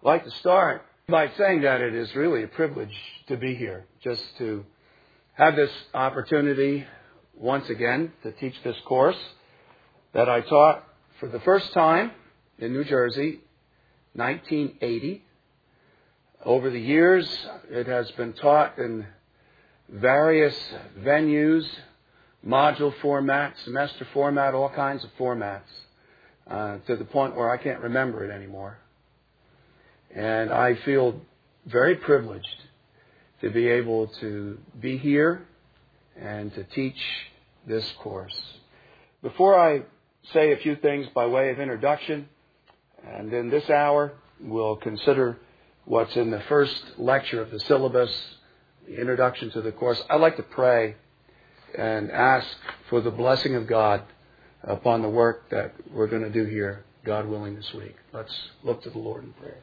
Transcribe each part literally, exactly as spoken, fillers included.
like to start by saying that it is really a privilege to be here, just to have this opportunity once again to teach this course that I taught for the first time in New Jersey, nineteen eighty. Over the years, it has been taught in various venues, module format, semester format, all kinds of formats, uh, to the point where I can't remember it anymore. And I feel very privileged to be able to be here and to teach this course. Before I say a few things by way of introduction, and in this hour we'll consider what's in the first lecture of the syllabus, the introduction to the course, I'd like to pray and ask for the blessing of God upon the work that we're going to do here, God willing, this week. Let's look to the Lord in prayer.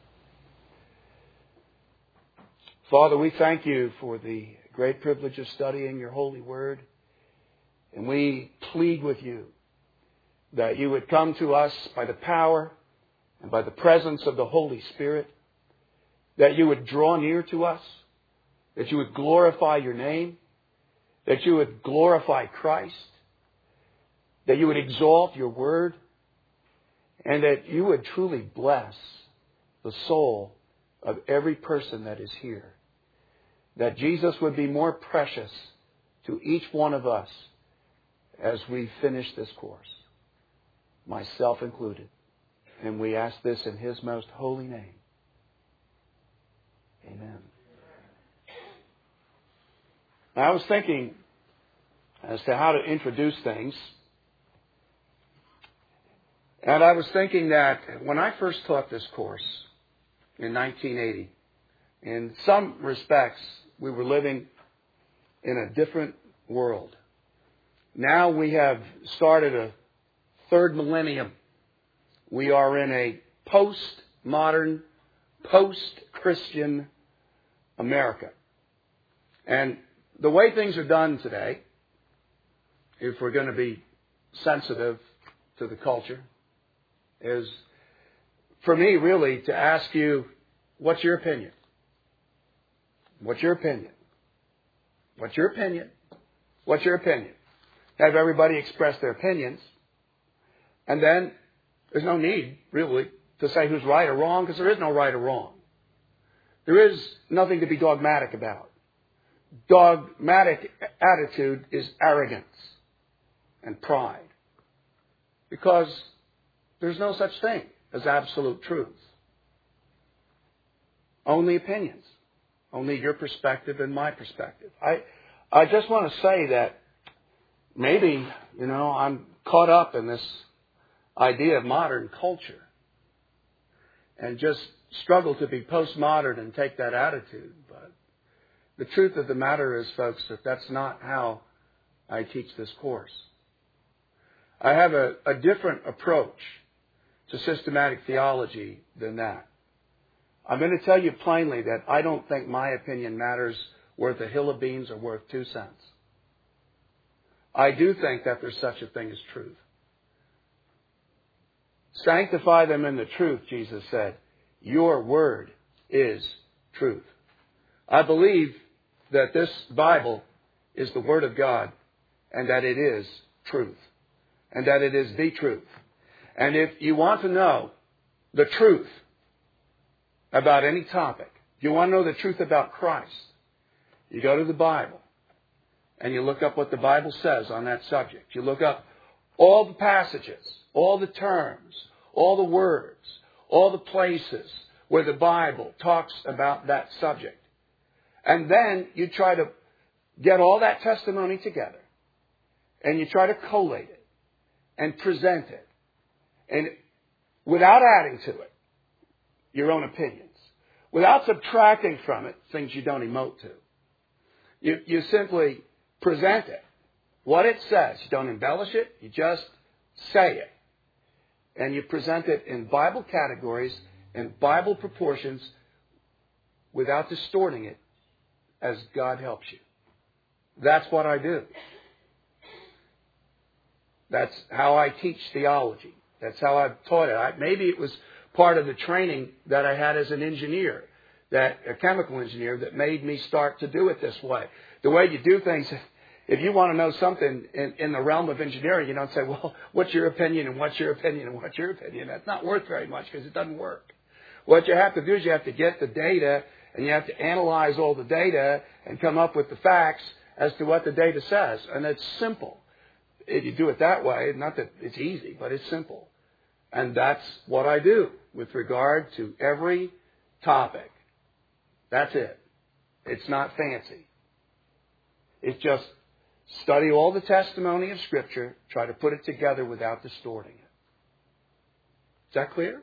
Father, we thank you for the great privilege of studying your holy word. And we plead with you that you would come to us by the power and by the presence of the Holy Spirit, that you would draw near to us, that you would glorify your name, that you would glorify Christ, that you would exalt your word, and that you would truly bless the soul of every person that is here. That Jesus would be more precious to each one of us as we finish this course, myself included. And we ask this in His most holy name. Amen. Now, I was thinking as to how to introduce things. And I was thinking that when I first taught this course in nineteen eighty, in some respects, we were living in a different world. Now we have started a third millennium. We are in a post-modern, post-Christian America. And the way things are done today, if we're going to be sensitive to the culture, is for me really to ask you, what's your opinion? What's your opinion? What's your opinion? What's your opinion? Have everybody express their opinions. And then there's no need, really, to say who's right or wrong, because there is no right or wrong. There is nothing to be dogmatic about. Dogmatic attitude is arrogance and pride. Because there's no such thing as absolute truth. Only opinions. Only your perspective and my perspective. I I just want to say that maybe, you know, I'm caught up in this idea of modern culture and just struggle to be postmodern and take that attitude. But the truth of the matter is, folks, that that's not how I teach this course. I have a, a different approach to systematic theology than that. I'm going to tell you plainly that I don't think my opinion matters worth a hill of beans or worth two cents. I do think that there's such a thing as truth. Sanctify them in the truth, Jesus said. Your word is truth. I believe that this Bible is the Word of God and that it is truth and that it is the truth. And if you want to know the truth about any topic, if you want to know the truth about Christ, you go to the Bible and you look up what the Bible says on that subject. You look up all the passages, all the terms, all the words, all the places where the Bible talks about that subject. And then you try to get all that testimony together and you try to collate it and present it. And without adding to it your own opinions, without subtracting from it things you don't emote to. You, you simply present it. What it says. You don't embellish it. You just say it. And you present it in Bible categories and Bible proportions without distorting it as God helps you. That's what I do. That's how I teach theology. That's how I've taught it. I, maybe it was part of the training that I had as an engineer, that a chemical engineer, that made me start to do it this way. The way you do things, if you want to know something in, in the realm of engineering, you don't say, well, what's your opinion and what's your opinion and what's your opinion? That's not worth very much because it doesn't work. What you have to do is you have to get the data and you have to analyze all the data and come up with the facts as to what the data says. And it's simple. If you do it that way, not that it's easy, but it's simple. And that's what I do with regard to every topic. That's it. It's not fancy. It's just study all the testimony of Scripture, try to put it together without distorting it. Is that clear?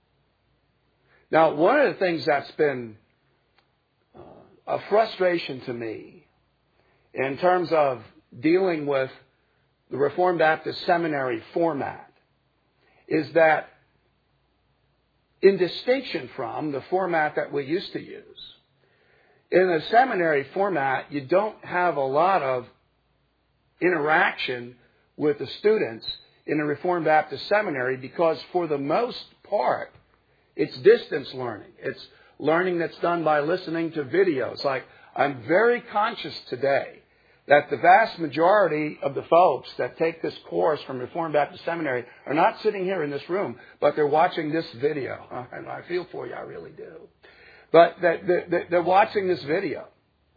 Now, one of the things that's been uh, a frustration to me in terms of dealing with the Reformed Baptist Seminary format is that, in distinction from the format that we used to use, in the seminary format, you don't have a lot of interaction with the students in a Reformed Baptist seminary because, for the most part, it's distance learning. It's learning that's done by listening to videos. Like, I'm very conscious today that the vast majority of the folks that take this course from Reformed Baptist Seminary are not sitting here in this room, but they're watching this video. And I feel for you, I really do. But they're watching this video.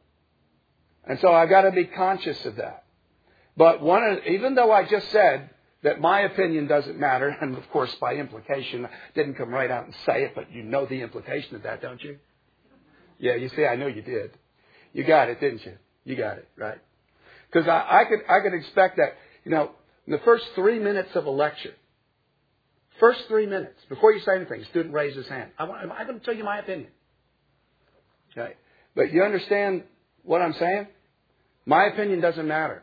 And so I've got to be conscious of that. But one of, even though I just said that my opinion doesn't matter, and of course by implication, I didn't come right out and say it, but you know the implication of that, don't you? Yeah, you see, I know you did. You got it, didn't you? You got it, right? Because I, I could I could expect that, you know, in the first three minutes of a lecture, first three minutes, before you say anything, a student raises his hand. I want, I'm going to tell you my opinion. Okay. But you understand what I'm saying? My opinion doesn't matter.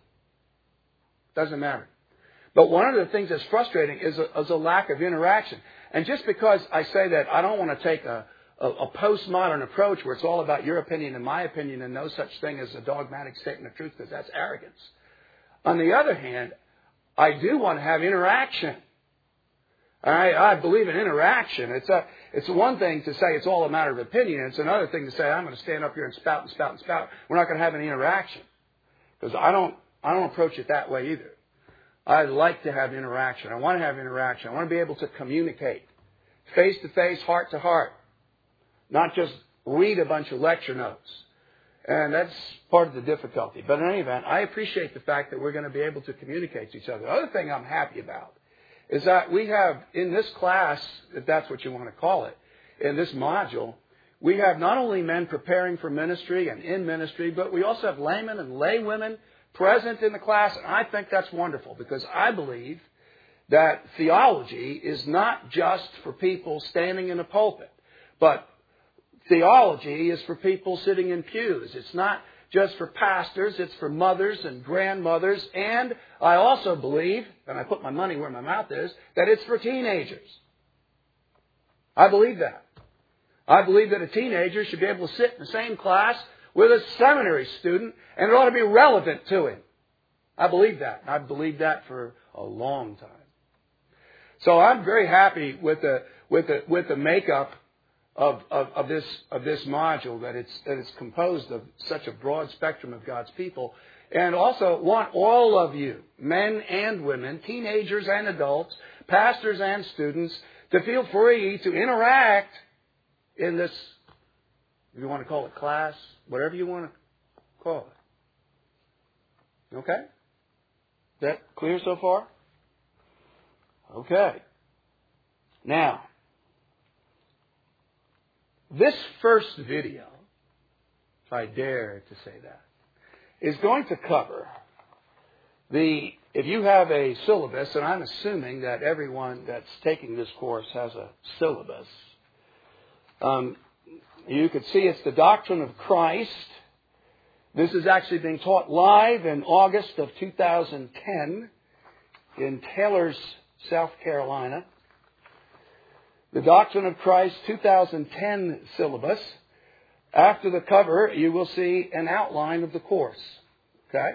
Doesn't matter. But one of the things that's frustrating is a, is a lack of interaction. And just because I say that, I don't want to take a, a, a postmodern approach where it's all about your opinion and my opinion and no such thing as a dogmatic statement of truth, because that's arrogance. On the other hand, I do want to have interaction. I, I believe in interaction. It's a, it's one thing to say it's all a matter of opinion. It's another thing to say I'm going to stand up here and spout and spout and spout. We're not going to have any interaction. Because I don't, I don't approach it that way either. I like to have interaction. I want to have interaction. I want to be able to communicate face to face, heart to heart. Not just read a bunch of lecture notes. And that's part of the difficulty. But in any event, I appreciate the fact that we're going to be able to communicate to each other. The other thing I'm happy about is that we have in this class, if that's what you want to call it, in this module, we have not only men preparing for ministry and in ministry, but we also have laymen and laywomen present in the class. And I think that's wonderful because I believe that theology is not just for people standing in a pulpit, but theology is for people sitting in pews. It's not just for pastors, it's for mothers and grandmothers. And I also believe, and I put my money where my mouth is, that it's for teenagers. I believe that. I believe that a teenager should be able to sit in the same class with a seminary student, and it ought to be relevant to him. I believe that. I've believed that for a long time. So I'm very happy with the with the with the makeup of, of, of this of this module, that it's that it's composed of such a broad spectrum of God's people. And also want all of you, men and women, teenagers and adults, pastors and students, to feel free to interact in this, if you want to call it class, whatever you want to call it. Okay? Is that clear so far? Okay. Now, this first video, if I dare to say that, is going to cover the, if you have a syllabus, and I'm assuming that everyone that's taking this course has a syllabus, um, you could see it's the doctrine of Christ. This is actually being taught live in August of two thousand ten in Taylors, South Carolina. The Doctrine of Christ two thousand ten syllabus. After the cover, you will see an outline of the course. Okay?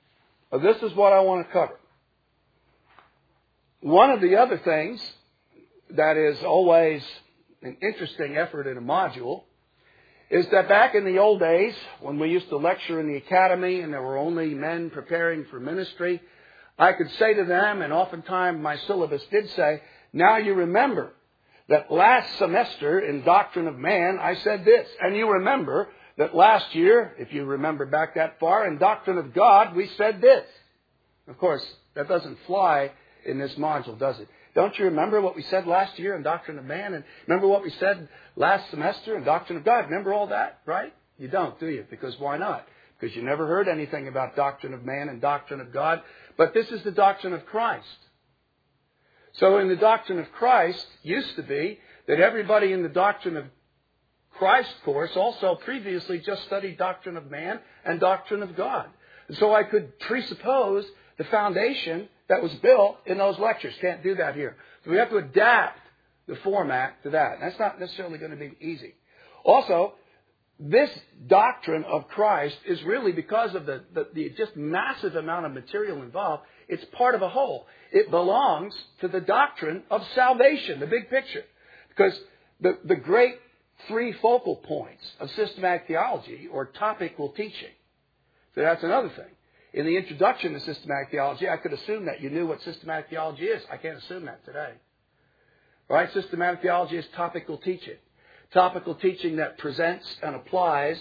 Well, this is what I want to cover. One of the other things that is always an interesting effort in a module is that back in the old days, when we used to lecture in the academy and there were only men preparing for ministry, I could say to them, and oftentimes my syllabus did say, now you remember that last semester in Doctrine of Man, I said this. And you remember that last year, if you remember back that far, in Doctrine of God, we said this. Of course, that doesn't fly in this module, does it? Don't you remember what we said last year in Doctrine of Man? And remember what we said last semester in Doctrine of God? Remember all that, right? You don't, do you? Because why not? Because you never heard anything about Doctrine of Man and Doctrine of God. But this is the doctrine of Christ. So in the doctrine of Christ, used to be that everybody in the Doctrine of Christ course also previously just studied Doctrine of Man and Doctrine of God. And so I could presuppose the foundation that was built in those lectures. Can't do that here. So we have to adapt the format to that. That's not necessarily going to be easy. Also, this doctrine of Christ is really, because of the, the, the just massive amount of material involved, it's part of a whole. It belongs to the doctrine of salvation, the big picture. Because the, the great three focal points of systematic theology, or topical teaching. So that's another thing. In the introduction to systematic theology, I could assume that you knew what systematic theology is. I can't assume that today. Right? Systematic theology is topical teaching. Topical teaching that presents and applies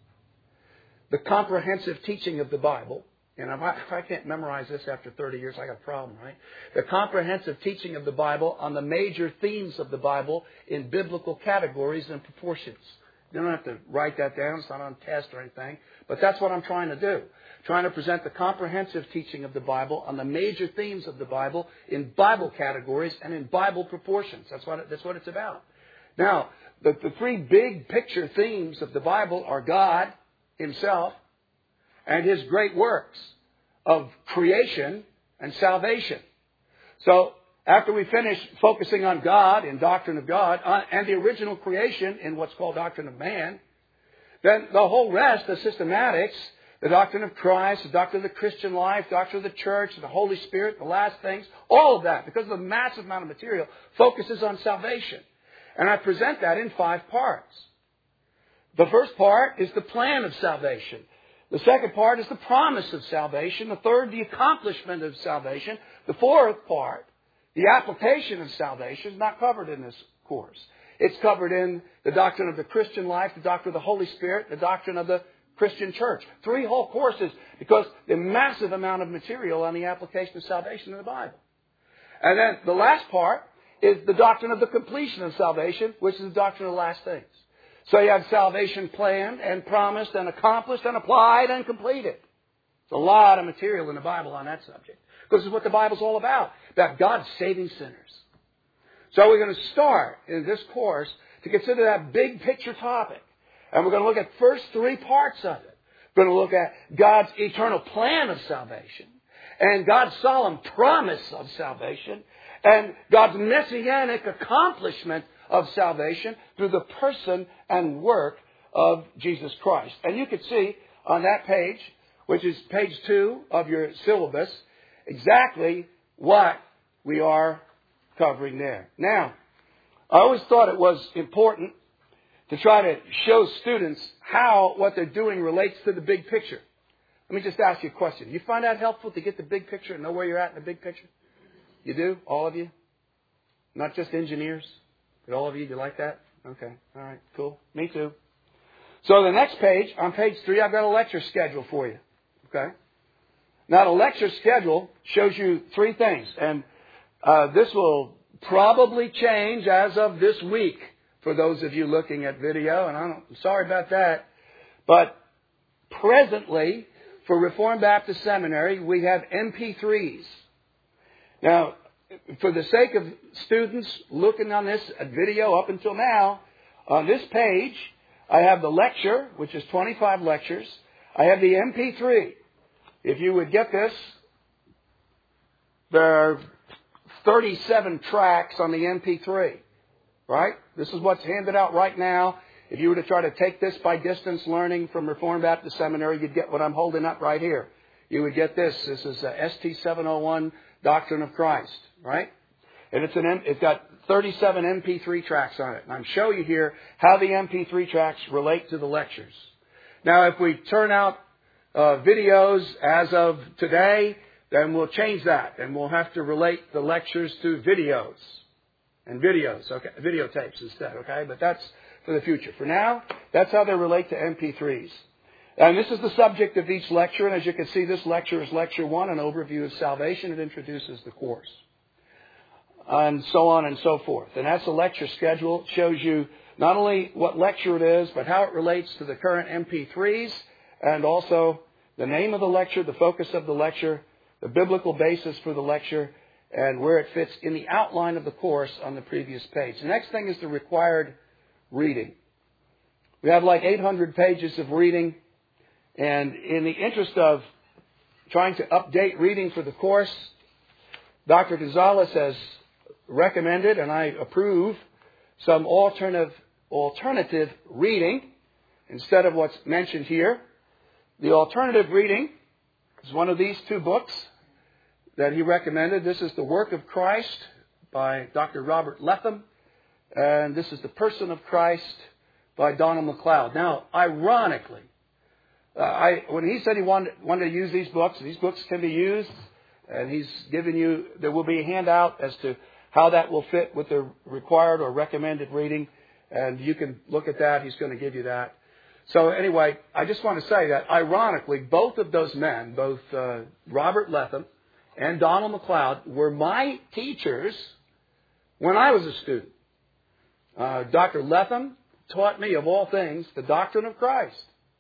the comprehensive teaching of the Bible. And if I, if I can't memorize this after thirty years, I got a problem, right? The comprehensive teaching of the Bible on the major themes of the Bible in biblical categories and proportions. You don't have to write that down. It's not on test or anything. But that's what I'm trying to do. Trying to present the comprehensive teaching of the Bible on the major themes of the Bible in Bible categories and in Bible proportions. That's what, it, that's what it's about. Now, the, the three big picture themes of the Bible are God Himself and His great works of creation and salvation. So, after we finish focusing on God in Doctrine of God uh, and the original creation in what's called Doctrine of Man, then the whole rest, the systematics, the doctrine of Christ, the doctrine of the Christian life, the doctrine of the church, the Holy Spirit, the last things, all of that, because of the massive amount of material, focuses on salvation. And I present that in five parts. The first part is the plan of salvation. The second part is the promise of salvation. The third, the accomplishment of salvation. The fourth part, the application of salvation, is not covered in this course. It's covered in the doctrine of the Christian life, the doctrine of the Holy Spirit, the doctrine of the Christian church. Three whole courses, because the massive amount of material on the application of salvation in the Bible. And then the last part is the doctrine of the completion of salvation, which is the doctrine of the last things. So you have salvation planned and promised and accomplished and applied and completed. There's a lot of material in the Bible on that subject. Because it's what the Bible's all about. About God saving sinners. So we're going to start in this course to consider that big picture topic. And we're going to look at the first three parts of it. We're going to look at God's eternal plan of salvation. And God's solemn promise of salvation. And God's messianic accomplishment of salvation through the person and work of Jesus Christ. And you can see on that page, which is page two of your syllabus, exactly what we are covering there. Now, I always thought it was important to try to show students how what they're doing relates to the big picture. Let me just ask you a question. You find that helpful to get the big picture and know where you're at in the big picture? You do? All of you? Not just engineers? But all of you, do you like that? Okay. All right. Cool. Me too. So the next page, on page three, I've got a lecture schedule for you. Okay? Now, the lecture schedule shows you three things. And uh, this will probably change as of this week for those of you looking at video. And I'm sorry about that. But presently, for Reformed Baptist Seminary, we have M P threes. Now, for the sake of students looking on this video up until now, on this page, I have the lecture, which is twenty-five lectures. I have the M P three. If you would get this, there are thirty-seven tracks on the M P three. Right? This is what's handed out right now. If you were to try to take this by distance learning from Reformed Baptist Seminary, you'd get what I'm holding up right here. You would get this. This is a S T seven oh one Doctrine of Christ. Right? And it's an, it's got thirty-seven M P three tracks on it. And I'm showing you here how the M P three tracks relate to the lectures. Now, if we turn out uh, videos as of today, then we'll change that. And we'll have to relate the lectures to videos. And videos, okay, videotapes instead, okay? But that's for the future. For now, that's how they relate to M P threes. And this is the subject of each lecture. And as you can see, this lecture is lecture one, an overview of salvation. It introduces the course. And so on and so forth. And that's the lecture schedule. It shows you not only what lecture it is, but how it relates to the current M P threes, and also the name of the lecture, the focus of the lecture, the biblical basis for the lecture, and where it fits in the outline of the course on the previous page. The next thing is the required reading. We have like eight hundred pages of reading, and in the interest of trying to update reading for the course, Doctor Gonzalez has recommended, and I approve, some alternative alternative reading instead of what's mentioned here. The alternative reading is one of these two books that he recommended. This is The Work of Christ by Doctor Robert Letham, and this is The Person of Christ by Donald MacLeod. Now, ironically, uh, I when he said he wanted, wanted to use these books, these books can be used, and he's given you, there will be a handout as to how that will fit with the required or recommended reading, and you can look at that. He's going to give you that. So anyway, I just want to say that ironically, both of those men, both uh, Robert Letham and Donald MacLeod, were my teachers when I was a student. Uh, Doctor Letham taught me, of all things, the doctrine of Christ.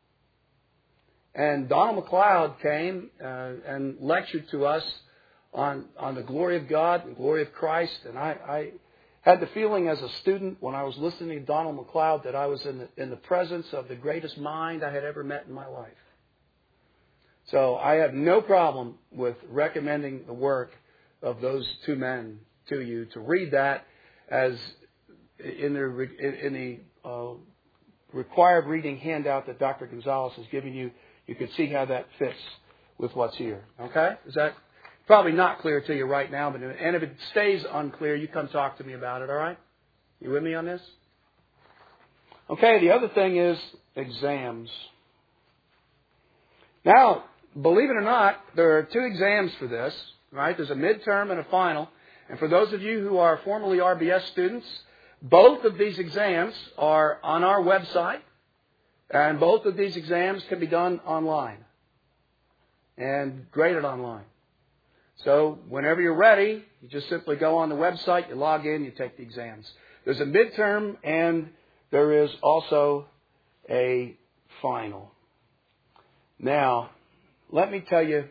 And Donald MacLeod came uh, and lectured to us on, on the glory of God, the glory of Christ. And I, I had the feeling as a student when I was listening to Donald MacLeod that I was in the, in the presence of the greatest mind I had ever met in my life. So I have no problem with recommending the work of those two men to you, to read that as in the, in the uh, required reading handout that Doctor Gonzalez has given you. You can see how that fits with what's here. Okay? Is that probably not clear to you right now? But and if it stays unclear, you come talk to me about it, all right? You with me on this? Okay, the other thing is exams. Now, believe it or not, there are two exams for this, right? There's a midterm and a final. And for those of you who are formerly R B S students, both of these exams are on our website. And both of these exams can be done online and graded online. So whenever you're ready, you just simply go on the website, you log in, you take the exams. There's a midterm and there is also a final. Now, let me tell you,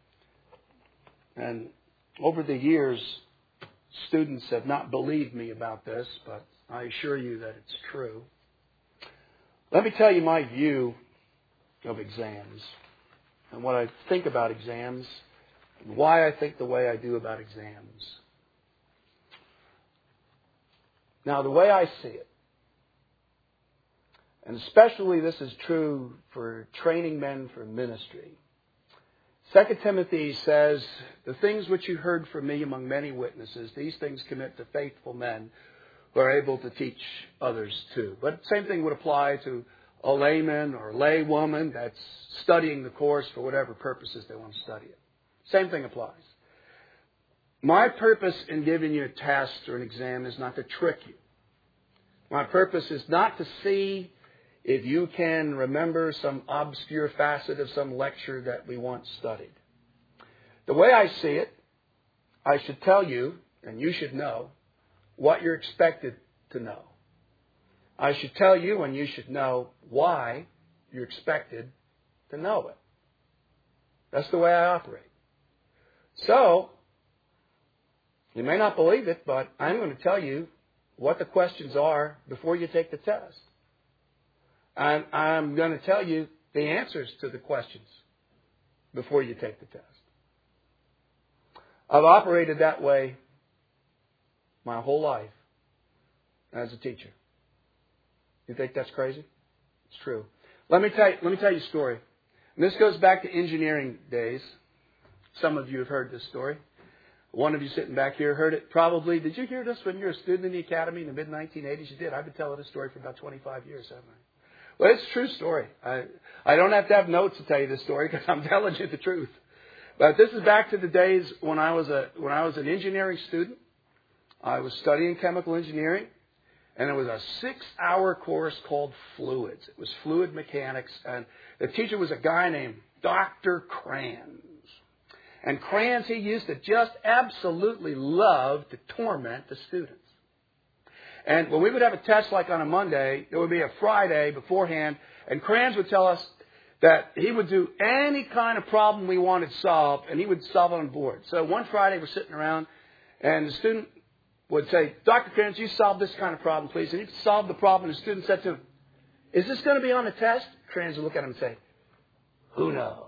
and over the years, students have not believed me about this, but I assure you that it's true. Let me tell you my view of exams and what I think about exams and why I think the way I do about exams. Now, the way I see it, and especially this is true for training men for ministry, Second Timothy says, the things which you heard from me among many witnesses, these things commit to faithful men who are able to teach others too. But same thing would apply to a layman or lay woman that's studying the course for whatever purposes they want to study it. Same thing applies. My purpose in giving you a test or an exam is not to trick you. My purpose is not to see if you can remember some obscure facet of some lecture that we once studied. The way I see it, I should tell you, and you should know, what you're expected to know. I should tell you, and you should know, why you're expected to know it. That's the way I operate. So, you may not believe it, but I'm going to tell you what the questions are before you take the test. I'm, I'm going to tell you the answers to the questions before you take the test. I've operated that way my whole life as a teacher. You think that's crazy? It's true. Let me tell you, let me tell you a story. And this goes back to engineering days. Some of you have heard this story. One of you sitting back here heard it probably. Did you hear this when you were a student in the academy in the mid nineteen eighties? You did. I've been telling this story for about twenty-five years, haven't I? Well, it's a true story. I, I don't have to have notes to tell you this story because I'm telling you the truth. But this is back to the days when I was a when I was an engineering student. I was studying chemical engineering, and it was a six-hour course called Fluids. It was fluid mechanics, and the teacher was a guy named Doctor Kranz. And Kranz, he used to just absolutely love to torment the students. And when we would have a test like on a Monday, there would be a Friday beforehand, and Kranz would tell us that he would do any kind of problem we wanted solved, and he would solve it on the board. So one Friday we're sitting around, and the student would say, Doctor Kranz, you solve this kind of problem, please. And he'd solve the problem, and the student said to him, is this going to be on the test? Kranz would look at him and say, who knows?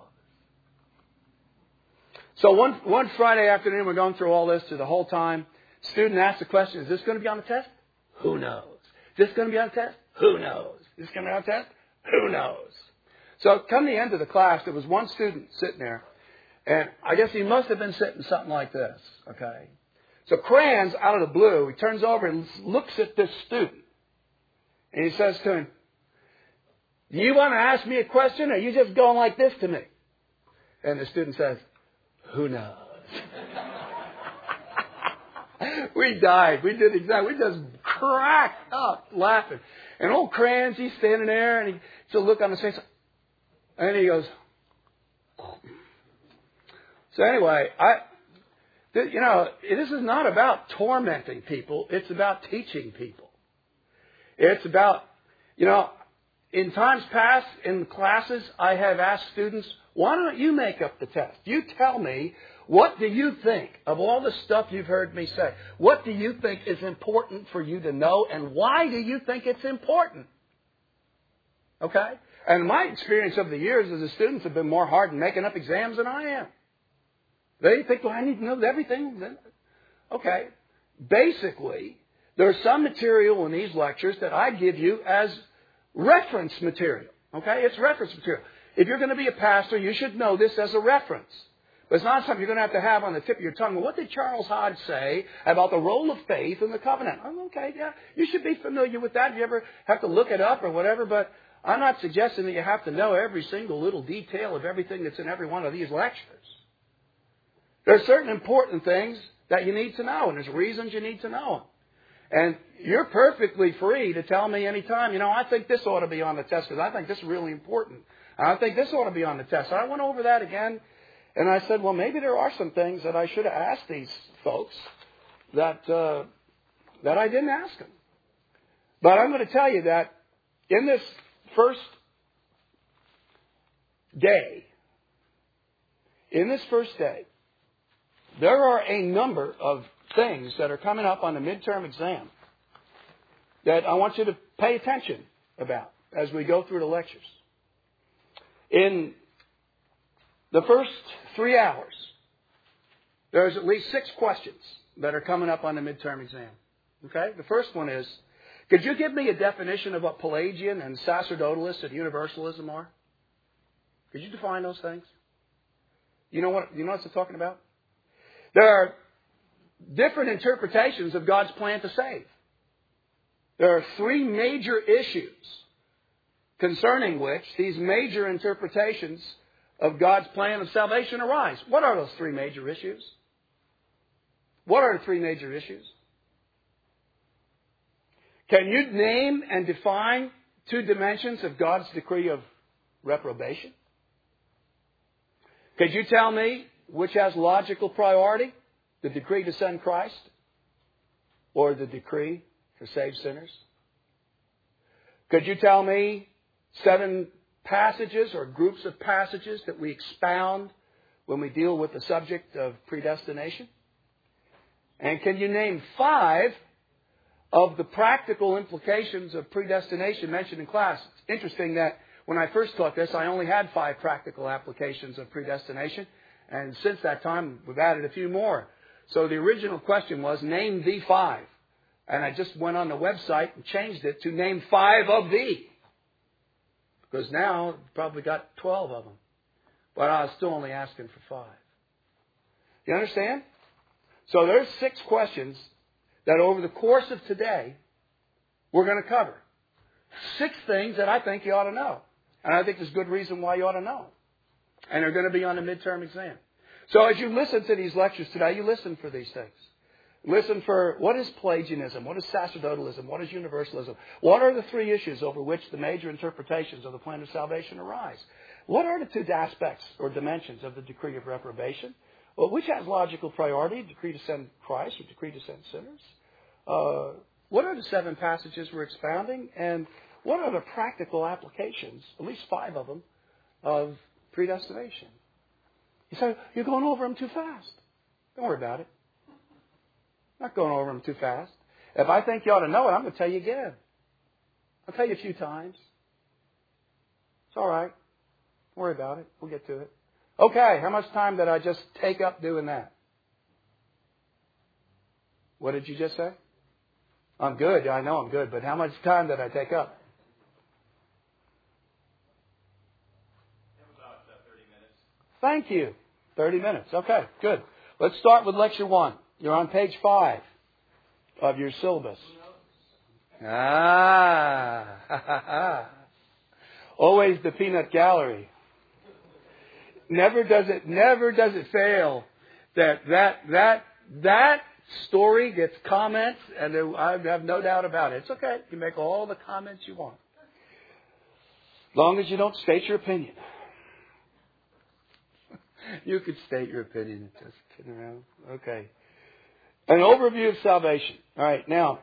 So one, one Friday afternoon, we're going through all this through the whole time. Student asked the question, is this going to be on the test? Who knows? Is this going to be on the test? Who knows? Is this going to be on the test? Who knows? So come the end of the class, there was one student sitting there, and I guess he must have been sitting something like this, okay? So Kranz, out of the blue, he turns over and looks at this student, and he says to him, do you want to ask me a question, or are you just going like this to me? And the student says, who knows? We died. We did exactly. We just cracked up laughing. And old Kranz, he's standing there, and he just look on his face, and he goes. So anyway, I, you know, this is not about tormenting people. It's about teaching people. It's about, you know, in times past in classes, I have asked students, why don't you make up the test? You tell me, what do you think of all the stuff you've heard me say? What do you think is important for you to know, and why do you think it's important? Okay? And my experience over the years is the students have been more hard in making up exams than I am. They think, well, I need to know everything. Okay. Basically, there's some material in these lectures that I give you as reference material. Okay? It's reference material. If you're going to be a pastor, you should know this as a reference. But it's not something you're going to have to have on the tip of your tongue. Well, what did Charles Hodge say about the role of faith in the covenant? Oh, okay, yeah. You should be familiar with that if you ever have to look it up or whatever. But I'm not suggesting that you have to know every single little detail of everything that's in every one of these lectures. There are certain important things that you need to know, and there's reasons you need to know them. And you're perfectly free to tell me anytime, you know, I think this ought to be on the test because I think this is really important. I think this ought to be on the test. I went over that again, and I said, well, maybe there are some things that I should have asked these folks that uh, that I didn't ask them. But I'm going to tell you that in this first day, in this first day, there are a number of things that are coming up on the midterm exam that I want you to pay attention about as we go through the lectures. In the first three hours, there's at least six questions that are coming up on the midterm exam. Okay? The first one is, could you give me a definition of what Pelagian and Sacerdotalist and Universalism are? Could you define those things? You know what, you know what I'm talking about? There are different interpretations of God's plan to save. There are three major issues concerning which these major interpretations of God's plan of salvation arise. What are those three major issues? What are the three major issues? Can you name and define two dimensions of God's decree of reprobation? Could you tell me which has logical priority? The decree to send Christ or the decree to save sinners? Could you tell me seven passages or groups of passages that we expound when we deal with the subject of predestination? And can you name five of the practical implications of predestination mentioned in class? It's interesting that when I first taught this, I only had five practical applications of predestination. And since that time, we've added a few more. So the original question was, name the five. And I just went on the website and changed it to name five of the. Because now, I've probably got twelve of them. But I was still only asking for five. You understand? So there's six questions that over the course of today we're going to cover. Six things that I think you ought to know. And I think there's good reason why you ought to know. And they're going to be on the midterm exam. So as you listen to these lectures today, you listen for these things. Listen for what is Pelagianism, what is sacerdotalism, what is universalism, what are the three issues over which the major interpretations of the plan of salvation arise, what are the two aspects or dimensions of the decree of reprobation, well, which has logical priority, decree to send Christ or decree to send sinners, uh, what are the seven passages we're expounding, and what are the practical applications, at least five of them, of predestination. You say, you're going over them too fast. Don't worry about it. I'm not going over them too fast. If I think you ought to know it, I'm going to tell you again. I'll tell you a few times. It's all right. Don't worry about it. We'll get to it. Okay, how much time did I just take up doing that? What did you just say? I'm good. I know I'm good, but how much time did I take up? About uh, thirty minutes. Thank you. thirty minutes. Okay, good. Let's start with lecture one. You're on page five of your syllabus. Ah, always the peanut gallery. Never does it, never does it fail that that that that story gets comments, and there, I have no doubt about it. It's okay. You make all the comments you want, as long as you don't state your opinion. You could state your opinion. Just kidding around. Okay. An overview of salvation. All right. Now,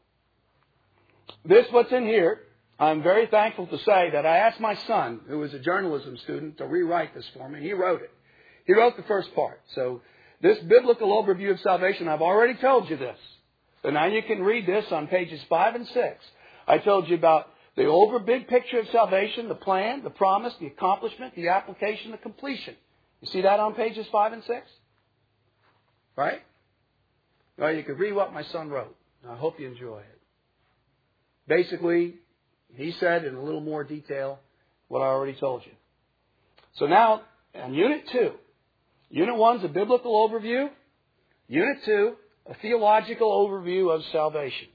this what's in here. I'm very thankful to say that I asked my son, who was a journalism student, to rewrite this for me. He wrote it. He wrote the first part. So this biblical overview of salvation, I've already told you this. So now you can read this on pages five and six. I told you about the over big picture of salvation, the plan, the promise, the accomplishment, the application, the completion. You see that on pages five and six? Right? Well, you can read what my son wrote. I hope you enjoy it. Basically, he said in a little more detail what I already told you. So now, on Unit two. Unit one is a biblical overview. Unit two, a theological overview of salvation.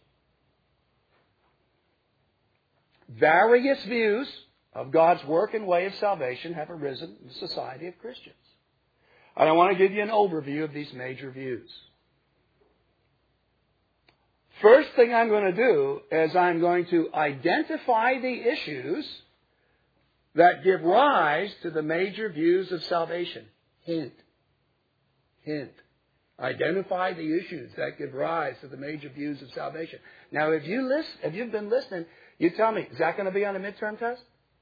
Various views of God's work and way of salvation have arisen in the society of Christians. And I want to give you an overview of these major views. First thing I'm going to do is I'm going to identify the issues that give rise to the major views of salvation. Hint. Hint. Identify the issues that give rise to the major views of salvation. Now, if, you listen, if you've been listening, you tell me, is that going to be on a midterm test?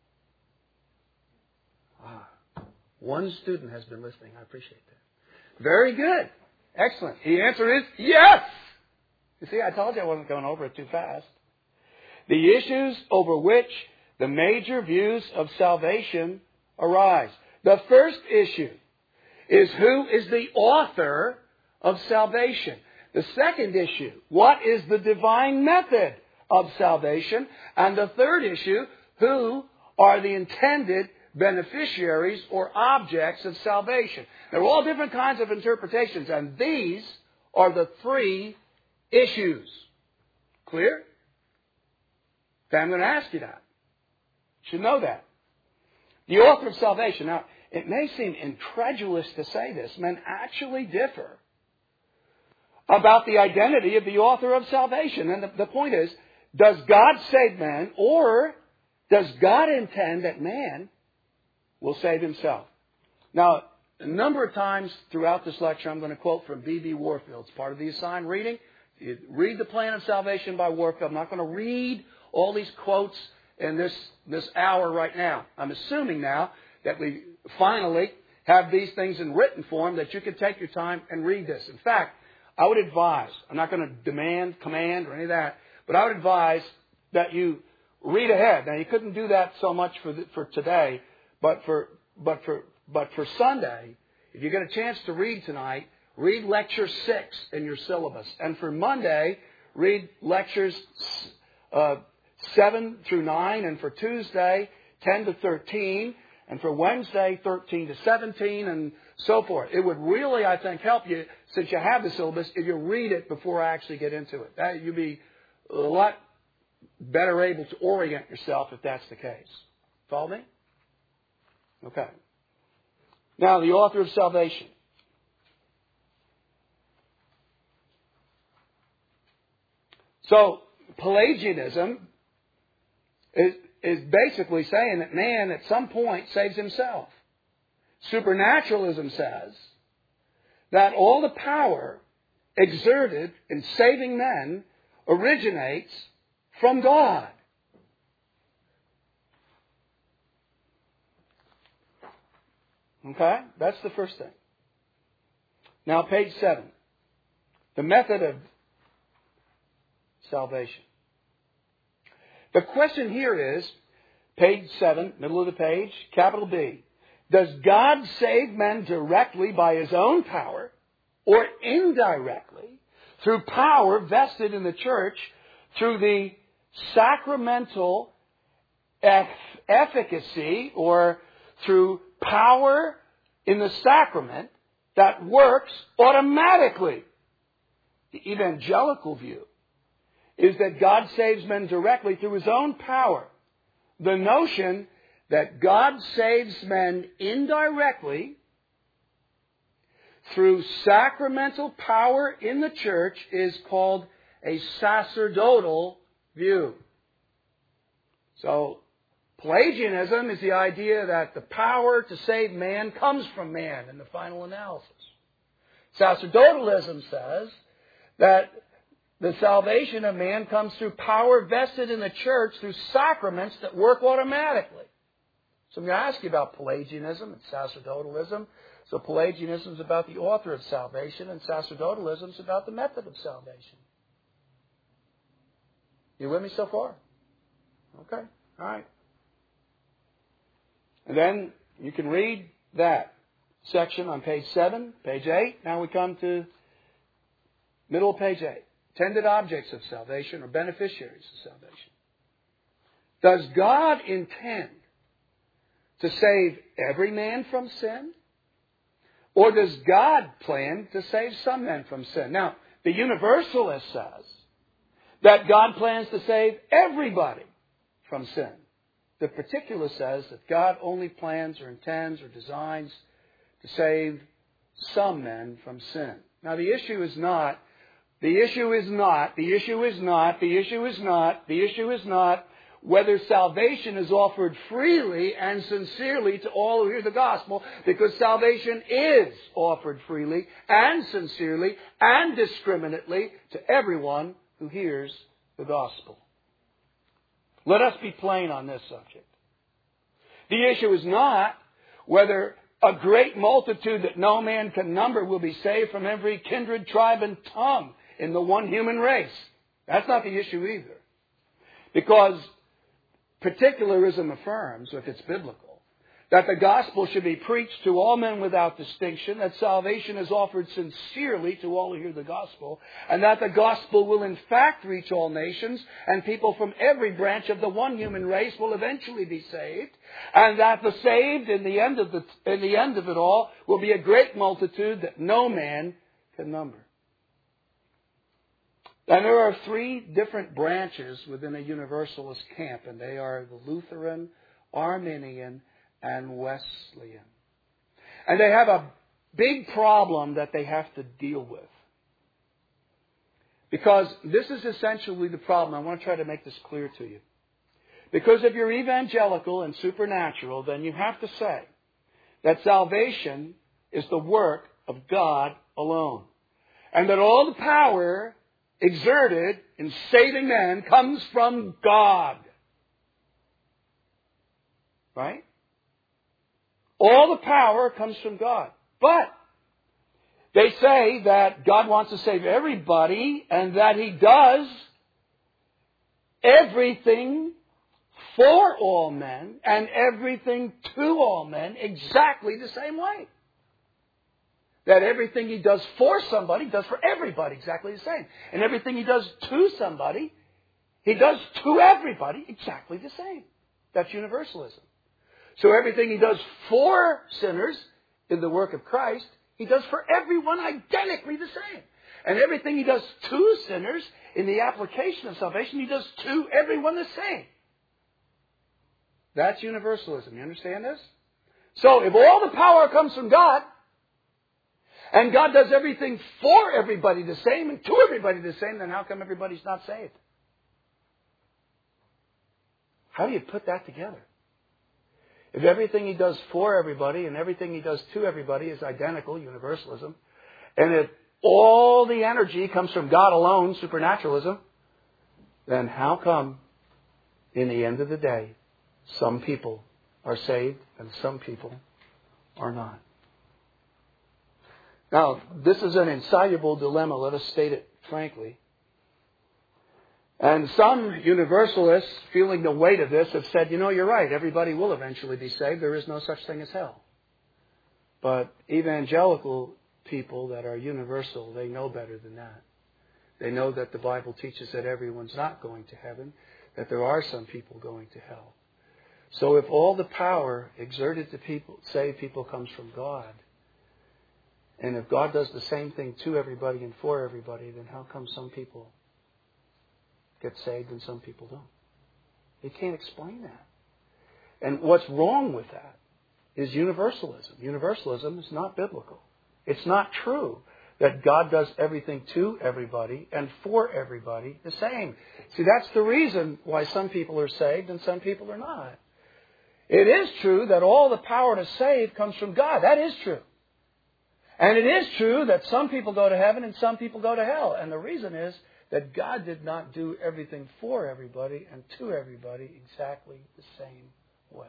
Ah, one student has been listening. I appreciate that. Very good. Excellent. The answer is yes. You see, I told you I wasn't going over it too fast. The issues over which the major views of salvation arise. The first issue is who is the author of salvation. The second issue, what is the divine method of salvation? And the third issue, who are the intended beneficiaries or objects of salvation? They're all different kinds of interpretations, and these are the three issues. Clear? Okay, I'm going to ask you that. You should know that. The author of salvation. Now, it may seem incredulous to say this. Men actually differ about the identity of the author of salvation. And the, the point is, does God save man, or does God intend that man will save himself? Now, a number of times throughout this lecture, I'm going to quote from B B Warfield. It's part of the assigned reading. You read the Plan of Salvation by Warfield. I'm not going to read all these quotes in this, this hour right now. I'm assuming now that we finally have these things in written form that you can take your time and read this. In fact, I would advise, I'm not going to demand, command, or any of that, but I would advise that you read ahead. Now, you couldn't do that so much for the, for today, but for but for but for Sunday, if you get a chance to read tonight, read lecture six in your syllabus. And for Monday, read lectures uh, seven through nine. And for Tuesday, ten to thirteen. And for Wednesday, thirteen to seventeen. And so forth. It would really, I think, help you, since you have the syllabus, if you read it before I actually get into it. That, you'd be a lot better able to orient yourself if that's the case. Follow me? Okay. Now, the author of salvation. So, Pelagianism is, is basically saying that man at some point saves himself. Supernaturalism says that all the power exerted in saving men originates from God. Okay? That's the first thing. Now, page seven. The method of salvation. The question here is, page seven, middle of the page, capital B. Does God save men directly by His own power or indirectly through power vested in the church through the sacramental efficacy or through power in the sacrament that works automatically? The evangelical view is that God saves men directly through His own power. The notion that God saves men indirectly through sacramental power in the church is called a sacerdotal view. So, Pelagianism is the idea that the power to save man comes from man in the final analysis. Sacerdotalism says that the salvation of man comes through power vested in the church through sacraments that work automatically. So I'm going to ask you about Pelagianism and sacerdotalism. So Pelagianism is about the author of salvation, and sacerdotalism is about the method of salvation. You with me so far? Okay. All right. And then you can read that section on page seven, page eight. Now we come to middle of page eight. Intended objects of salvation or beneficiaries of salvation. Does God intend to save every man from sin? Or does God plan to save some men from sin? Now, the universalist says that God plans to save everybody from sin. The particularist says that God only plans or intends or designs to save some men from sin. Now, the issue is not The issue is not, the issue is not, the issue is not, the issue is not whether salvation is offered freely and sincerely to all who hear the gospel, because salvation is offered freely and sincerely and discriminately to everyone who hears the gospel. Let us be plain on this subject. The issue is not whether a great multitude that no man can number will be saved from every kindred, tribe, and tongue in the one human race. That's not the issue either. Because particularism affirms, if it's biblical, that the gospel should be preached to all men without distinction, that salvation is offered sincerely to all who hear the gospel, and that the gospel will in fact reach all nations, and people from every branch of the one human race will eventually be saved, and that the saved in the end of the, in the end of it all will be a great multitude that no man can number. And there are three different branches within a Universalist camp, and they are the Lutheran, Arminian, and Wesleyan. And they have a big problem that they have to deal with. Because this is essentially the problem. I want to try to make this clear to you. Because if you're evangelical and supernatural, then you have to say that salvation is the work of God alone. And that all the power exerted in saving men comes from God. Right? All the power comes from God. But they say that God wants to save everybody and that He does everything for all men and everything to all men exactly the same way. That everything He does for somebody, He does for everybody exactly the same. And everything He does to somebody, He does to everybody exactly the same. That's universalism. So everything He does for sinners in the work of Christ, He does for everyone identically the same. And everything He does to sinners in the application of salvation, He does to everyone the same. That's universalism. You understand this? So if all the power comes from God, and God does everything for everybody the same and to everybody the same, then how come everybody's not saved? How do you put that together? If everything He does for everybody and everything He does to everybody is identical, universalism, and if all the energy comes from God alone, supernaturalism, then how come in the end of the day some people are saved and some people are not? Now, this is an insoluble dilemma. Let us state it frankly. And some universalists, feeling the weight of this, have said, you know, you're right. Everybody will eventually be saved. There is no such thing as hell. But evangelical people that are universal, they know better than that. They know that the Bible teaches that everyone's not going to heaven, that there are some people going to hell. So if all the power exerted to people, save people comes from God, and if God does the same thing to everybody and for everybody, then how come some people get saved and some people don't? They can't explain that. And what's wrong with that is universalism. Universalism is not biblical. It's not true that God does everything to everybody and for everybody the same. See, that's the reason why some people are saved and some people are not. It is true that all the power to save comes from God. That is true. And it is true that some people go to heaven and some people go to hell. And the reason is that God did not do everything for everybody and to everybody exactly the same way.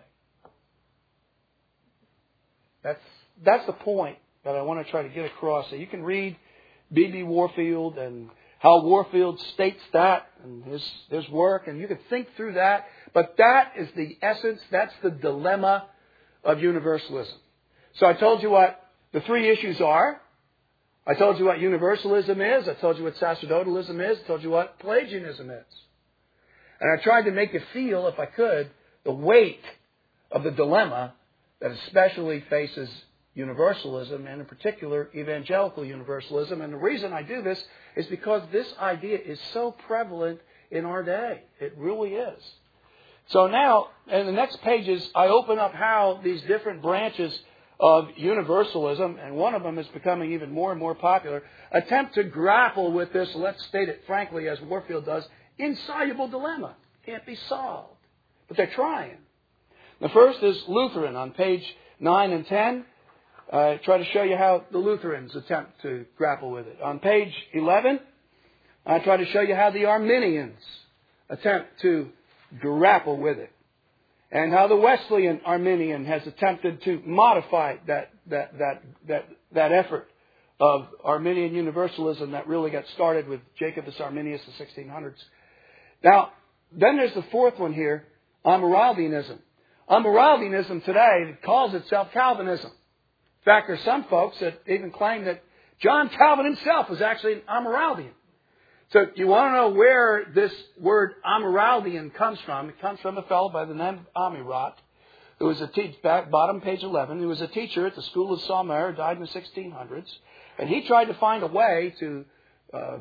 That's, that's the point that I want to try to get across. So you can read B B Warfield and how Warfield states that and his, his work, and you can think through that. But that is the essence, that's the dilemma of universalism. So I told you what the three issues are. I told you what universalism is. I told you what sacerdotalism is. I told you what Pelagianism is. And I tried to make you feel, if I could, the weight of the dilemma that especially faces universalism, and in particular evangelical universalism. And the reason I do this is because this idea is so prevalent in our day. It really is. So now, in the next pages, I open up how these different branches of universalism, and one of them is becoming even more and more popular, attempt to grapple with this, let's state it frankly, as Warfield does, insoluble dilemma. Can't be solved. But they're trying. The first is Lutheran on page nine and ten. I try to show you how the Lutherans attempt to grapple with it. On page eleven, I try to show you how the Arminians attempt to grapple with it, and how the Wesleyan Arminian has attempted to modify that that that that that effort of Arminian Universalism that really got started with Jacobus Arminius in the sixteen hundreds. Now, then there's the fourth one here, Amyraldianism. Amyraldianism today calls itself Calvinism. In fact, there's some folks that even claim that John Calvin himself was actually an Amyraldian. So you want to know where this word Amyraldian comes from. It comes from a fellow by the name of Amirat, who was a teacher, back bottom page eleven, who was a teacher at the school of Saumur, died in the sixteen hundreds. And he tried to find a way to uh,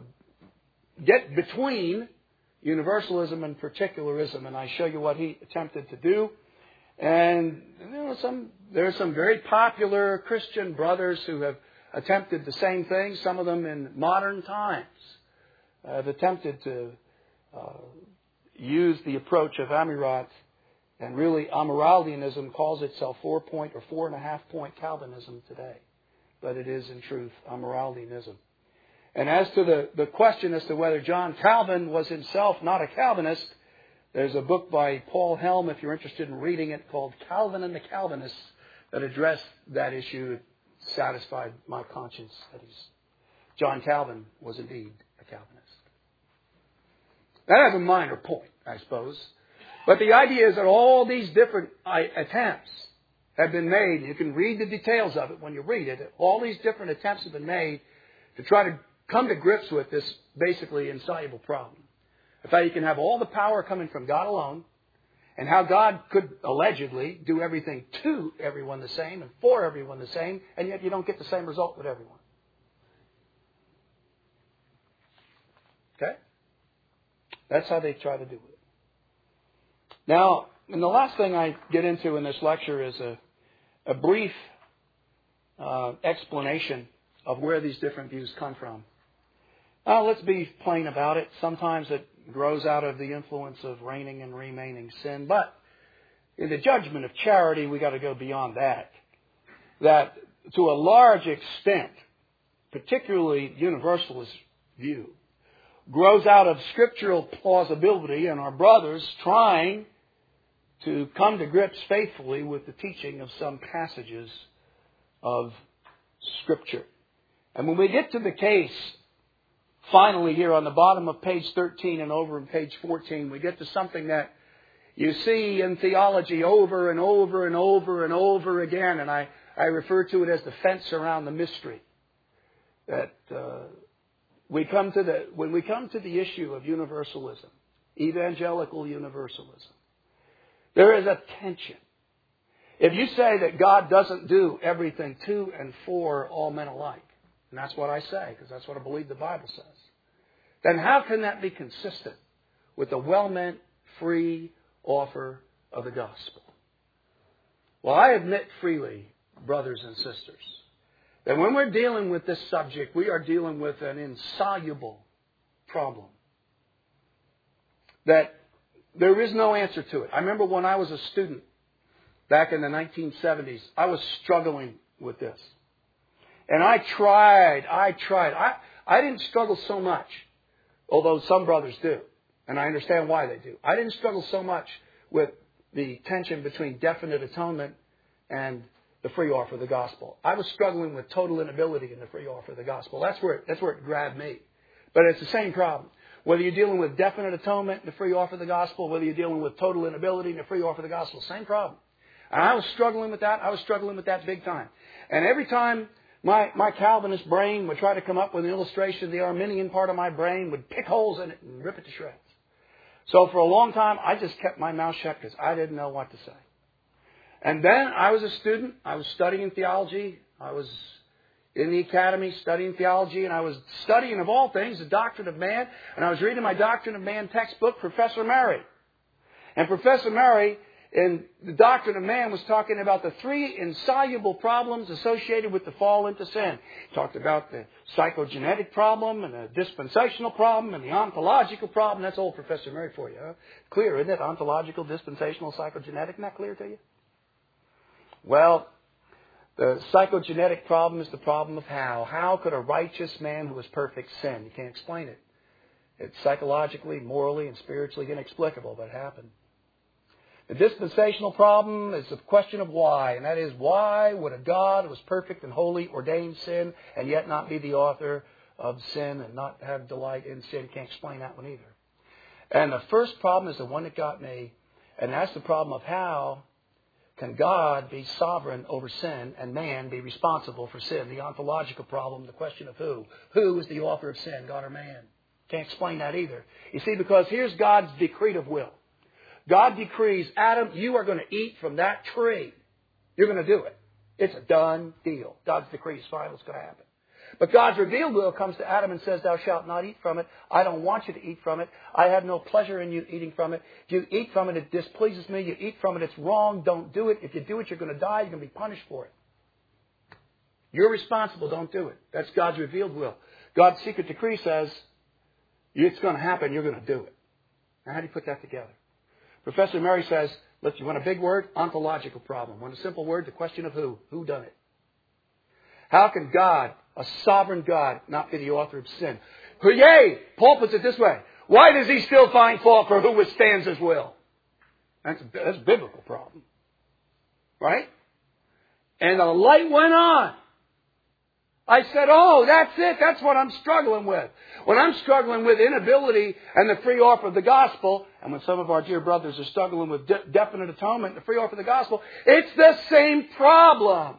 get between universalism and particularism. And I show you what he attempted to do. And you know, some there are some very popular Christian brothers who have attempted the same thing, some of them in modern times. Have attempted to uh, use the approach of Amirat, and really Amyraldianism calls itself four-point or four-and-a-half-point Calvinism today. But it is, in truth, Amyraldianism. And as to the, the question as to whether John Calvin was himself not a Calvinist, there's a book by Paul Helm, if you're interested in reading it, called Calvin and the Calvinists, that addressed that issue. It satisfied my conscience that he's, John Calvin was indeed a Calvinist. That is a minor point, I suppose. But the idea is that all these different attempts have been made. You can read the details of it when you read it. All these different attempts have been made to try to come to grips with this basically insoluble problem. In fact, you can have all the power coming from God alone, and how God could allegedly do everything to everyone the same and for everyone the same, and yet you don't get the same result with everyone. Okay? That's how they try to do it. Now, and the last thing I get into in this lecture is a, a brief uh, explanation of where these different views come from. Now, let's be plain about it. Sometimes it grows out of the influence of reigning and remaining sin, but in the judgment of charity, we got to go beyond that. That to a large extent, particularly universalist view, grows out of scriptural plausibility and our brothers trying to come to grips faithfully with the teaching of some passages of Scripture. And when we get to the case, finally here on the bottom of page thirteen and over in page fourteen, we get to something that you see in theology over and over and over and over again, and I, I refer to it as the fence around the mystery. That uh, we come to the when we come to the issue of universalism, evangelical universalism, there is a tension. If you say that God doesn't do everything to and for all men alike, and that's what I say, because that's what I believe the Bible says, then how can that be consistent with the well-meant, free offer of the gospel? Well, I admit freely, brothers and sisters, that when we're dealing with this subject, we are dealing with an insoluble problem. That there is no answer to it. I remember when I was a student back in the nineteen seventies, I was struggling with this. And I tried, I tried. I, I didn't struggle so much, although some brothers do. And I understand why they do. I didn't struggle so much with the tension between definite atonement and the free offer of the gospel. I was struggling with total inability in the free offer of the gospel. That's where, that's where it grabbed me. But it's the same problem. Whether you're dealing with definite atonement and the free offer of the gospel, whether you're dealing with total inability and the free offer of the gospel, same problem. And I was struggling with that. I was struggling with that big time. And every time my, my Calvinist brain would try to come up with an illustration, the Arminian part of my brain would pick holes in it and rip it to shreds. So for a long time, I just kept my mouth shut because I didn't know what to say. And then I was a student. I was studying theology. I was in the academy studying theology, and I was studying, of all things, the doctrine of man. And I was reading my Doctrine of Man textbook, Professor Murray. And Professor Murray, in the Doctrine of Man, was talking about the three insoluble problems associated with the fall into sin. He talked about the psychogenetic problem and the dispensational problem and the ontological problem. That's old Professor Murray for you. Huh? Clear, isn't it? Ontological, dispensational, psychogenetic. Not clear to you? Well, the psychogenetic problem is the problem of how. How could a righteous man who is perfect sin? You can't explain it. It's psychologically, morally, and spiritually inexplicable, but it happened. The dispensational problem is the question of why, and that is, why would a God who is perfect and holy ordain sin and yet not be the author of sin and not have delight in sin? You can't explain that one either. And the first problem is the one that got me, and that's the problem of how can God be sovereign over sin and man be responsible for sin? The ontological problem, the question of who. Who is the author of sin, God or man? Can't explain that either. You see, because here's God's decretive will. God decrees, Adam, you are going to eat from that tree. You're going to do it. It's a done deal. God's decree is final. It's going to happen. But God's revealed will comes to Adam and says, thou shalt not eat from it. I don't want you to eat from it. I have no pleasure in you eating from it. If you eat from it, it displeases me. You eat from it, it's wrong. Don't do it. If you do it, you're going to die. You're going to be punished for it. You're responsible. Don't do it. That's God's revealed will. God's secret decree says, it's going to happen. You're going to do it. Now, how do you put that together? Professor Murray says, look, you want a big word? Ontological problem. Want a simple word? The question of who. Who done it? How can God, a sovereign God, not be the author of sin? Yea, Paul puts it this way. Why does he still find fault for who withstands his will? That's a, that's a biblical problem. Right? And the light went on. I said, oh, that's it. That's what I'm struggling with. When I'm struggling with inability and the free offer of the gospel, and when some of our dear brothers are struggling with de- definite atonement and the free offer of the gospel, it's the same problem.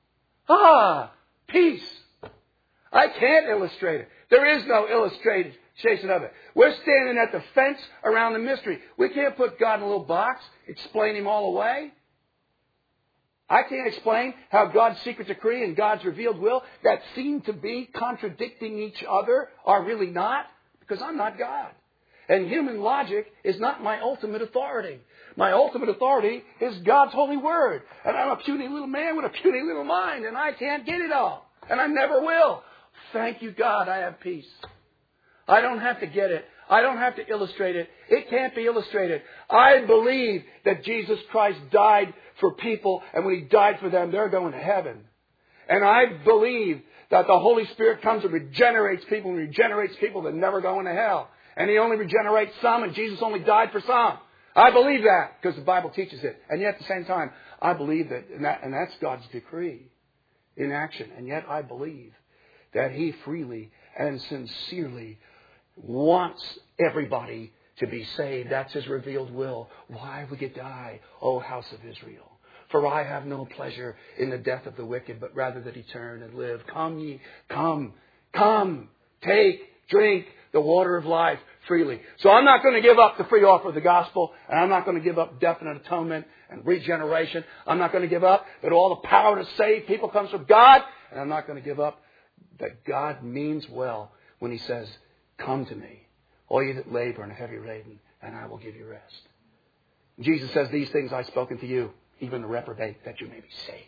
Ah, peace. I can't illustrate it. There is no illustrated chasing of it. We're standing at the fence around the mystery. We can't put God in a little box, explain Him all away. I can't explain how God's secret decree and God's revealed will that seem to be contradicting each other are really not, because I'm not God. And human logic is not my ultimate authority. My ultimate authority is God's holy word. And I'm a puny little man with a puny little mind, and I can't get it all. And I never will. Thank you, God, I have peace. I don't have to get it. I don't have to illustrate it. It can't be illustrated. I believe that Jesus Christ died for people, and when He died for them, they're going to heaven. And I believe that the Holy Spirit comes and regenerates people, and regenerates people that never go into hell. And He only regenerates some, and Jesus only died for some. I believe that because the Bible teaches it. And yet at the same time, I believe that, and, that, and that's God's decree in action. And yet I believe that He freely and sincerely wants everybody to be saved. That's His revealed will. Why would you die, O house of Israel? For I have no pleasure in the death of the wicked, but rather that he turn and live. Come ye, come, come, take, drink the water of life freely. So I'm not going to give up the free offer of the gospel, and I'm not going to give up definite atonement and regeneration. I'm not going to give up that all the power to save people comes from God, and I'm not going to give up that God means well when He says, come to me, all you that labor and are heavy laden, and I will give you rest. Jesus says, these things I've spoken to you, even the reprobate, that you may be saved.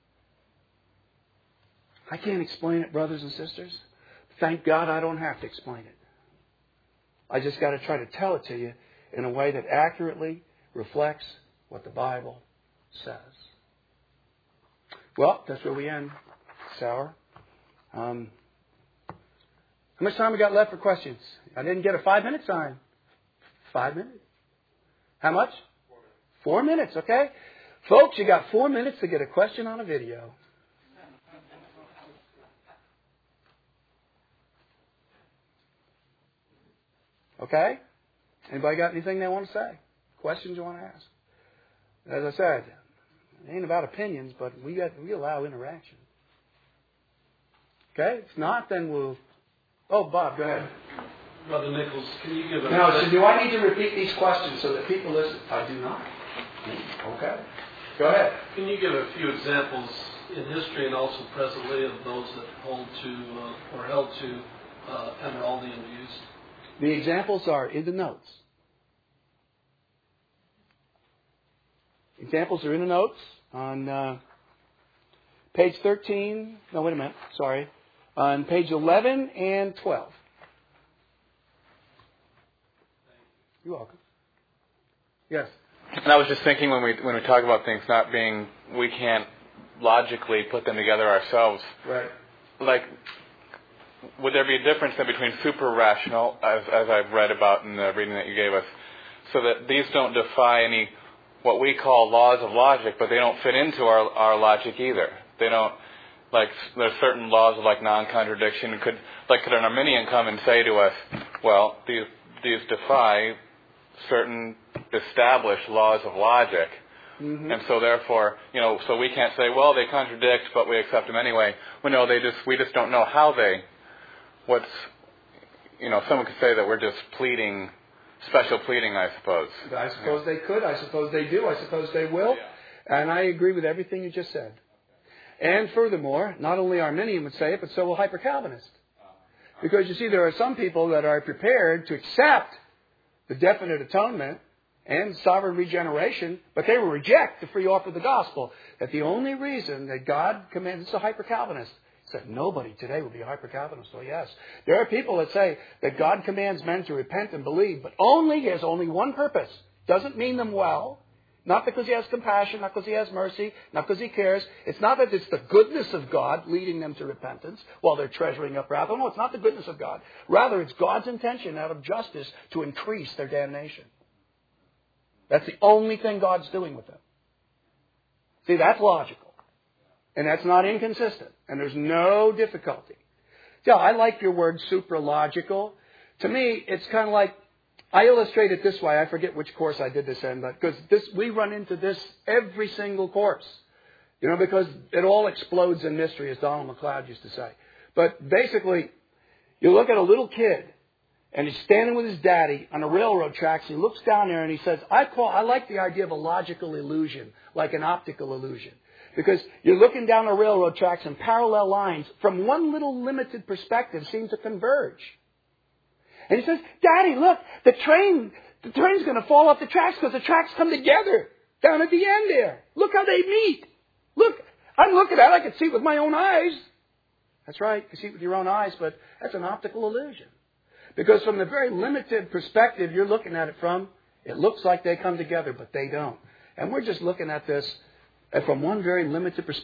I can't explain it, brothers and sisters. Thank God I don't have to explain it. I just got to try to tell it to you in a way that accurately reflects what the Bible says. Well, that's where we end this hour. Um, how much time we got left for questions? I didn't get a five-minute sign. Five minutes? How much? Four minutes. Four minutes, okay. Folks, you got four minutes to get a question on a video. Okay? Anybody got anything they want to say? Questions you want to ask? As I said, it ain't about opinions, but we got we allow interaction. Okay? If not, then we'll... Oh, Bob, go ahead. Brother Nichols, can you give a... Now, so do I need to repeat these questions so that people listen? I do not. Okay. Go ahead. Can you give a few examples in history and also presently of those that hold to uh, or held to uh, Emeraldian views? The examples are in the notes. Examples are in the notes on uh, page thirteen. No, wait a minute. Sorry. On page eleven and twelve. You're welcome. Yes. And I was just thinking when we when we talk about things not being, we can't logically put them together ourselves. Right. Like, would there be a difference then between super rational, as as I've read about in the reading that you gave us, so that these don't defy any what we call laws of logic, but they don't fit into our our logic either. They don't, like, there's certain laws of like non-contradiction. Could like could an Arminian come and say to us, well, these these defy certain established laws of logic, mm-hmm. and so therefore, you know, so we can't say, well, they contradict, but we accept them anyway. Well, no, they just we just don't know how they. What's, you know, someone could say that we're just pleading, special pleading, I suppose. I suppose yeah. they could. I suppose they do. I suppose they will. Yeah. And I agree with everything you just said. And furthermore, not only Arminian would say it, but so will Hyper-Calvinists. Because you see, there are some people that are prepared to accept the definite atonement and sovereign regeneration, but they will reject the free offer of the gospel. That the only reason that God commands, it's a Hyper-Calvinist, said nobody today will be a Hyper-Calvinist. So yes, there are people that say that God commands men to repent and believe, but only He has only one purpose. Doesn't mean them well. Not because He has compassion, not because He has mercy, not because He cares. It's not that it's the goodness of God leading them to repentance while they're treasuring up wrath. Oh, no, it's not the goodness of God. Rather, it's God's intention out of justice to increase their damnation. That's the only thing God's doing with them. See, that's logical. And that's not inconsistent. And there's no difficulty. Yeah, I like your word supralogical. To me, it's kind of like, I illustrate it this way. I forget which course I did this in, but because this, we run into this every single course. You know, because it all explodes in mystery, as Donald McLeod used to say. But basically, you look at a little kid, And he's standing with his daddy on the railroad tracks. And he looks down there and he says, I call, I like the idea of a logical illusion, like an optical illusion. Because you're looking down the railroad tracks and parallel lines from one little limited perspective seem to converge. And he says, Daddy, look, the train, the train's going to fall off the tracks because the tracks come together down at the end there. Look how they meet. Look, I'm looking at it. I can see it with my own eyes. That's right. You can see it with your own eyes, but that's an optical illusion. Because from the very limited perspective you're looking at it from, it looks like they come together, but they don't. And we're just looking at this from one very limited perspective.